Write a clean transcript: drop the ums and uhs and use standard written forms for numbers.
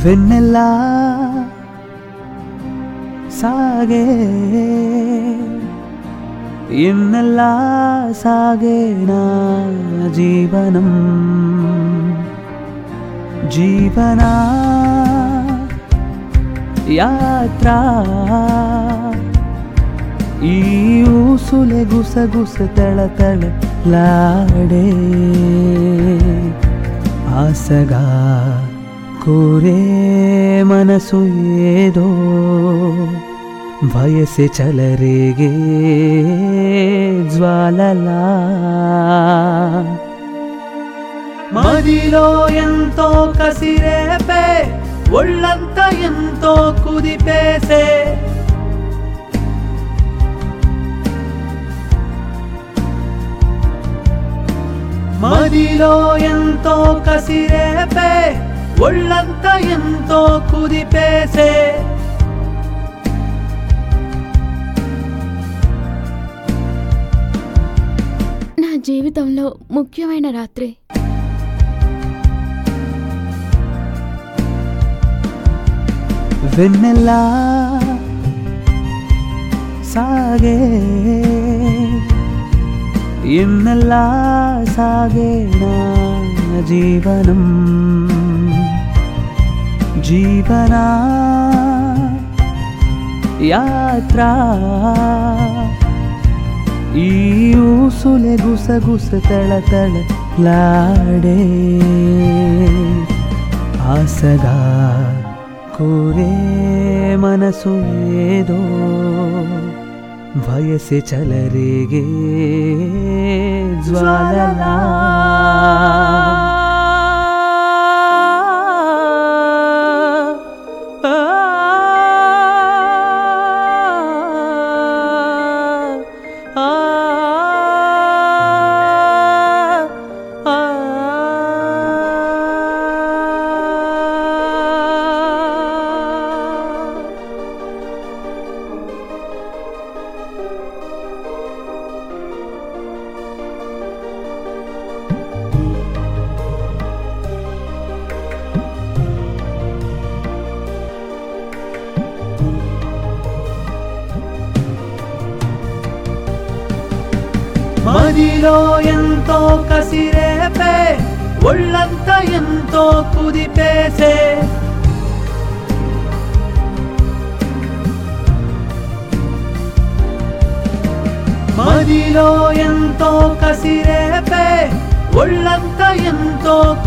వెన్నెలా సాగే ఎన్నెలా సాగే నా జీవనం జీవన యాత్ర ఈ ఊసులే గుసగుస తళతళలాడే ఆశగా కోరే మనసు ఏదో వయసె చలరేగే జ్వాలలా మదిలో ఎంతో కసిరేపే ఒళ్ళంతా ఎంతో కుదిపేసే మదిలో ఎంతో కసిరేపే ఒళ్ళంతా ఎంతో కుదిపేసే నా జీవితంలో ముఖ్యమైన రాత్రి వెన్నెలా సాగే ఎన్నెలా సాగే నా జీవనం జీవన యాత్ర ఈ ఊసులే గుసగుస తళతళలాడే ఆశగా కోరే మనసు ఏదో వయసె చలరేగే జ్వాలలా మదిలో ఎంతో కసిరేపే ఒళ్ళంతా ఎంతో కుదిపేసే మదిలో ఎంతో కసిరేపే ఒళ్ళంతా ఎంతో